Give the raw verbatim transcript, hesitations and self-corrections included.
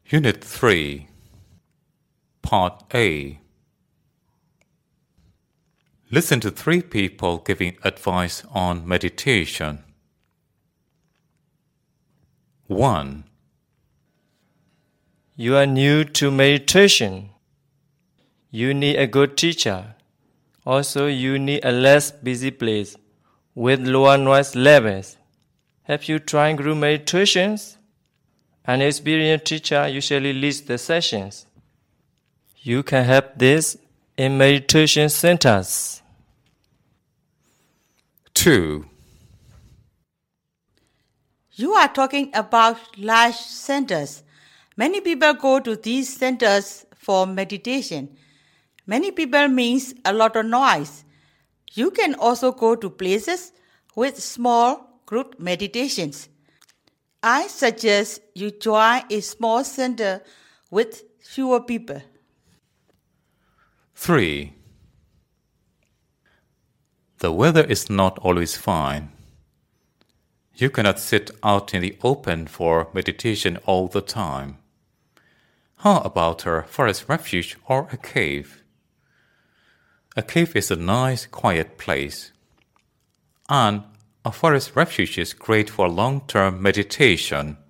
Unit three, Part A. Listen to three people giving advice on meditation. one. You are new to meditation. You need a good teacher. Also, you need a less busy place with lower noise levels. Have you tried group meditations? An experienced teacher usually leads the sessions. You can have this in meditation centers. two. You are talking about large centers. Many people go to these centers for meditation. Many people means a lot of noise. You can also go to places with small group meditations. I suggest you join a small center with fewer people. three. The weather is not always fine. You cannot sit out in the open for meditation all the time. How about a forest refuge or a cave? A cave is a nice, quiet place. And a forest refuge is great for long-term meditation.